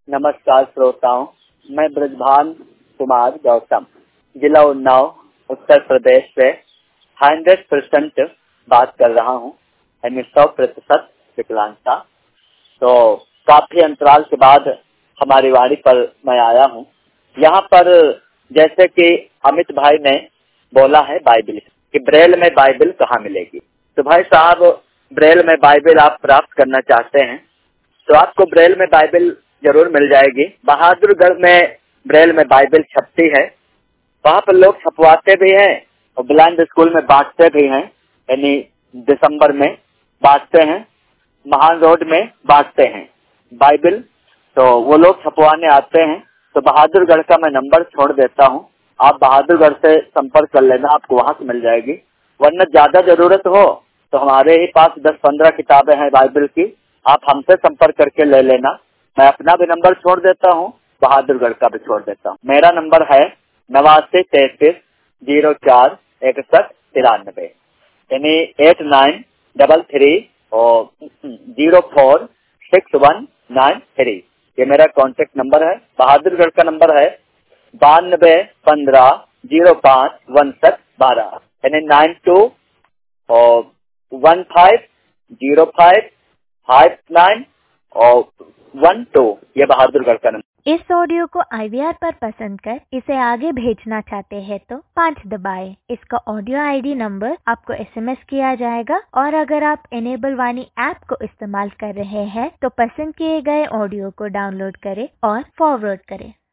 नमस्कार श्रोताओं, मैं ब्रजभान कुमार गौतम, जिला उन्नाव, उत्तर प्रदेश से 100% बात कर रहा हूँ, यानी 100% विकलांगता। तो काफी अंतराल के बाद हमारी वाणी पर मैं आया हूँ। यहाँ पर जैसे कि अमित भाई ने बोला है बाइबिल कि ब्रेल में बाइबिल कहाँ मिलेगी। तो भाई साहब, ब्रेल में बाइबिल आप प्राप्त करना चाहते हैं तो आपको ब्रेल में बाइबिल जरूर मिल जाएगी। बहादुरगढ़ में ब्रेल में बाइबिल छपती है, वहाँ पर लोग छपवाते भी हैं और ब्लाइंड स्कूल में बांटते भी हैं, यानी दिसंबर में बांटते हैं, महान रोड में बांटते हैं बाइबिल। तो वो लोग छपवाने आते हैं। तो बहादुरगढ़ का मैं नंबर छोड़ देता हूँ, आप बहादुरगढ़ से संपर्क कर लेना, आपको वहाँ से मिल जाएगी। वरना ज्यादा जरूरत हो तो हमारे ही पास 10-15 किताबें हैं बाइबिल की, आप हमसे संपर्क करके ले लेना। मैं अपना भी नंबर छोड़ देता हूँ, बहादुरगढ़ का भी छोड़ देता हूँ। मेरा नंबर है 8933046193, यानी 8933 और 046193। ये मेरा कांटेक्ट नंबर है। बहादुरगढ़ का नंबर है 9215056112, यानी 92 और 150559 और 12। ये बहादुरगढ़ का नंबर। इस ऑडियो को IVR पर पसंद कर इसे आगे भेजना चाहते हैं तो 5 दबाएं। इसका ऑडियो ID नंबर आपको SMS किया जाएगा। और अगर आप इनेबल वाणी ऐप को इस्तेमाल कर रहे हैं तो पसंद किए गए ऑडियो को डाउनलोड करें और फॉरवर्ड करें।